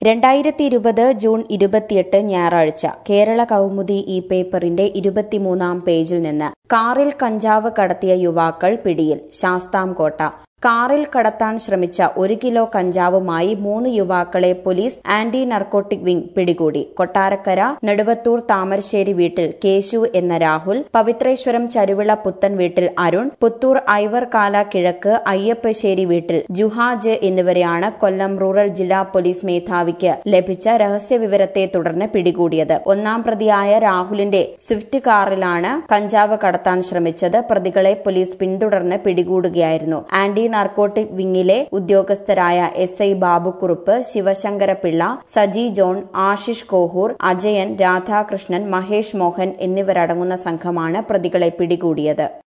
2020 June 28 ഞായറാഴ്ച കേരള കൗമുദി ഈ പേപ്പറിന്റെ 23-ാം പേജിൽ നിന്ന് കാറിൽ കഞ്ചാവ് കടത്തിയ യുവാക്കൾ പിടിയിൽ. ശാസ്താംകോട്ട കാറിൽ കടത്താൻ ശ്രമിച്ച 1 കിലോ കഞ്ചാവുമായി 3 യുവാക്കളെ പോലീസ് ആന്റി നർക്കോട്ടിക് വിംഗ് പിടികൂടി. കൊട്ടാരക്കര നെടുവത്തൂർ താമരശ്ശേരി വീട്ടിൽ കേശു എന്ന രാഹുൽ, പവിത്രേശ്വരം ചരുവിള പുത്തൻ വീട്ടിൽ അരുൺ, പുത്തൂർ ഐവർകാല കിഴക്ക് അയ്യപ്പശ്ശേരി വീട്ടിൽ ജുഹാജ് എന്നിവരെയാണ് കൊല്ലം റൂറൽ ജില്ലാ പോലീസ് മേധാവിക്ക് ലഭിച്ച രഹസ്യവിവരത്തെ തുടർന്ന് പിടികൂടിയത്. ഒന്നാം പ്രതിയായ രാഹുലിന്റെ സ്വിഫ്റ്റ് കാറിലാണ് കഞ്ചാവ് കടത്താൻ ശ്രമിച്ചത്. പ്രതികളെ പോലീസ് പിന്തുടർന്ന് പിടികൂടുകയായിരുന്നു. ആന്റി നർക്കോട്ടിക് വിങ്ങിലെ ഉദ്യോഗസ്ഥരായ SI ബാബുക്കുറുപ്പ്, ശിവശങ്കരപിള്ള, സജി ജോൺ, ആശിഷ് കോഹൂർ, അജയൻ, രാധാകൃഷ്ണൻ, മഹേഷ് മോഹൻ എന്നിവരടങ്ങുന്ന സംഘമാണ് പ്രതികളെ പിടികൂടിയത്.